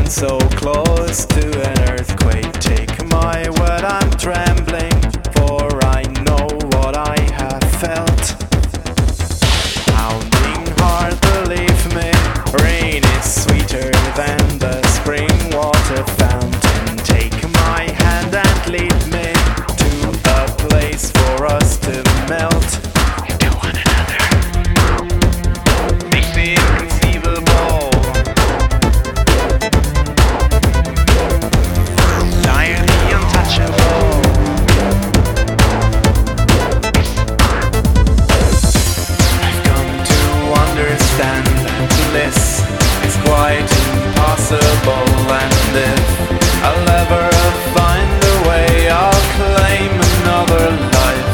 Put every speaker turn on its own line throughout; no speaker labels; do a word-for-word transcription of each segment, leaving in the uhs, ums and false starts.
been so close to an earthquake. Take my word, I'm trembling, for I know what I have felt. Pounding heart, believe me, rain is sweeter than the spring water fountain. Take my hand and lead me to a place for us to melt into one another. Make the inconceivable, dire the untouchable. I've come to understand that bliss is quite impossible, and if I'll ever find a way, I'll claim another life.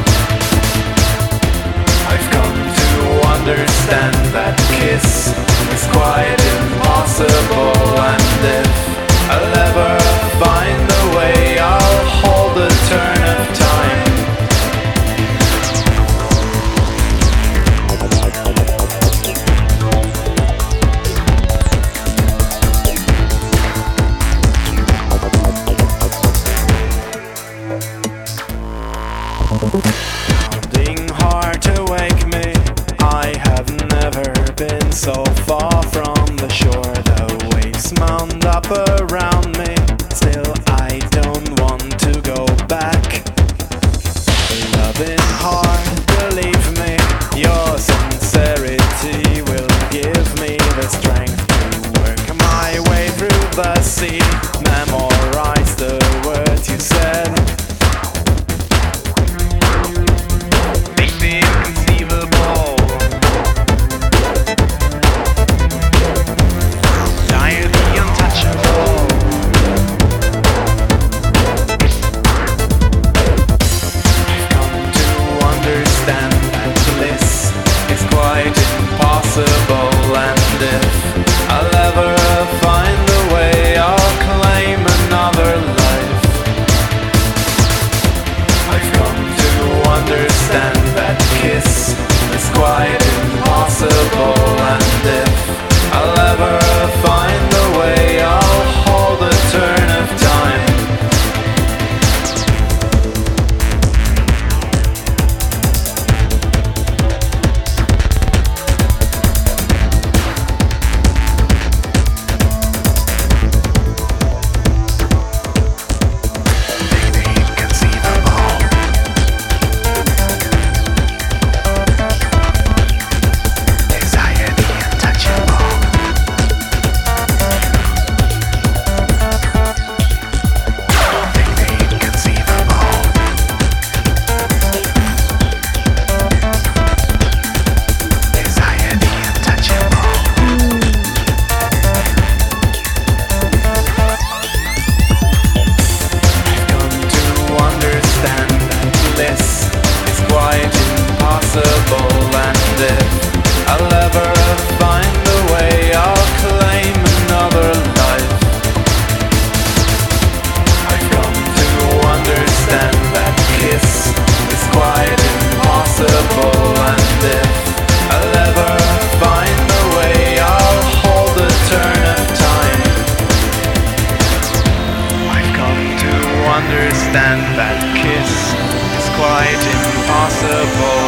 I've come to understand that kiss is quite impossible, and if I'll ever find a way, I'll hold the turn of time. Pounding heart to wake me, I have never been so far from the shore. The waves mount up around me, still I don't want to go back. Loving heart, believe me, your sincerity will give me the strength to work my way through the sea. Memorize the words you said. Make the inconceivable, dire the untouchable. I've come to understand that bliss is quite impossible, and if I'll ever find a way, I'll claim another life. I've come to understand that kiss is quite impossible, and if I'll ever find a way, I'll hold the turn of time. And if I'll ever find a way, I'll claim another life. I've come to understand that kiss is quite impossible, and if I'll ever find a way, I'll hold the turn of time. I've come to understand that kiss is quite impossible,